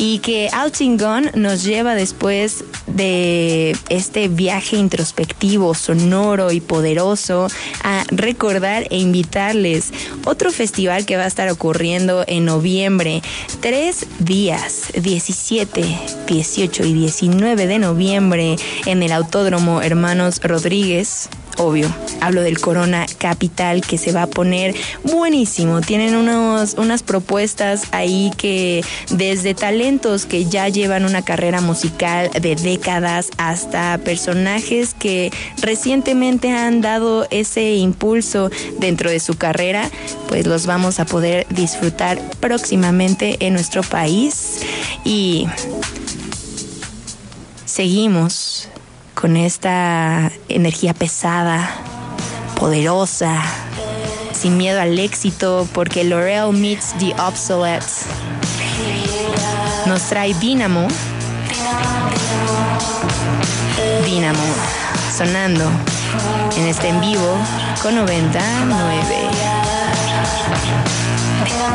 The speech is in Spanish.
y que Outing Gone nos lleva después de este viaje introspectivo, sonoro y poderoso a recordar e invitarles otro festival que va a estar ocurriendo en noviembre. 3 días, 17, 18 y 19 de noviembre en el Autódromo Hermanos Rodríguez. Obvio, hablo del Corona Capital, que se va a poner buenísimo. Tienen unas propuestas ahí que desde talentos que ya llevan una carrera musical de décadas hasta personajes que recientemente han dado ese impulso dentro de su carrera, pues los vamos a poder disfrutar próximamente en nuestro país. Y seguimos con esta energía pesada, poderosa, sin miedo al éxito, porque L'Oreal Meets the Obsolete nos trae Dynamo. Dynamo, sonando en este en vivo con 99.